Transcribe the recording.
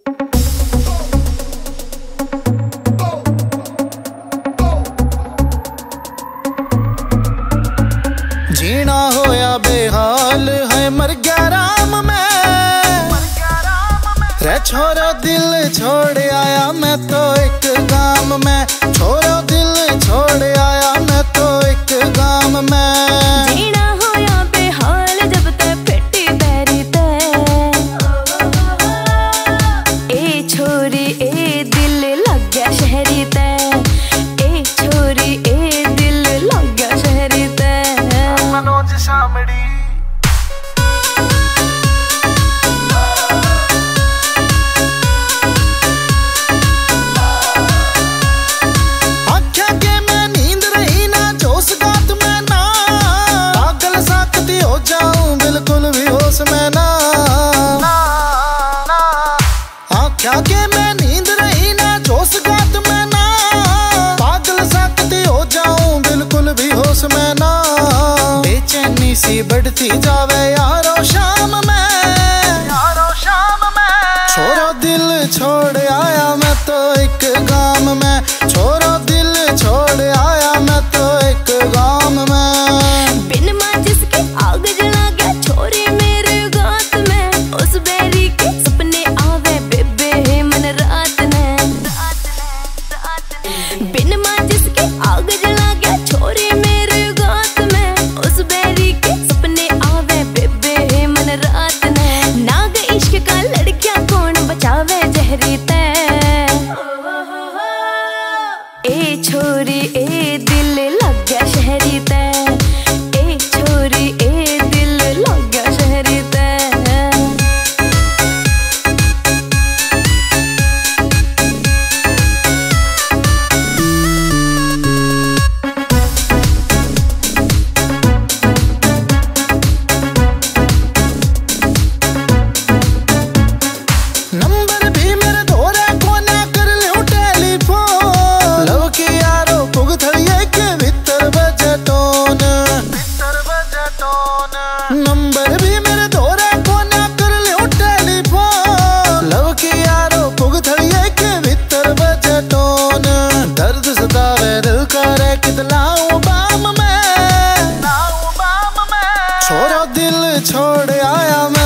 जीना होया बेहाल है मर गया राम में रे छोरो दिल छोड़ आया मैं तो एक गाम में। छोरो दिल छोड़ आया मैं तो एक गाम में। जीना होया बेहाल जब तक पेटी बैरी ते ए छोरी ए दिल लग गया शहरी ते ए छोरी ए दिल लग गया शहरी ते। मनोज शामड़ी में ना आख्या के मैं नींद रही ना जोश गात में ना पागल सकती हो जाऊं बिल्कुल भी होश में ना। बेचैनी सी बढ़ती जावे यारो शाम में छोरो दिल छोड़ आया मैं तो एक गाम में। छोरो दिल छोड़ आया मैं तो एक गाम में। बिन माचिस के आग जला गया छोरी मेरे गात में उस बैरी के सपने आवे बेबे मन रात ने। बिन माचिस के आग जला गया छोरी मेरे गात में उस बैरी के सपने आवे बेबे मन रात ने। नाग इश्क का लड़कियां कौन बचावे जहरी ते ए छोरी ए दिल लग गया शहरी ते ए छोरी ए दिल लग गया शहरी ते। नंबर भी मेरे धोरे कोना कर लियो टेलीफोन लव की यारो पुग थड़िए के भीतर बजे टोन। नंबर भी मेरे धोरे कोना कर लियो टेलीफोन लव की यारो पुग थड़िए के भीतर बजे टोन। दर्द सतावे दिल करे कितलाऊं बाम में छोरो दिल छोड़ आया मैं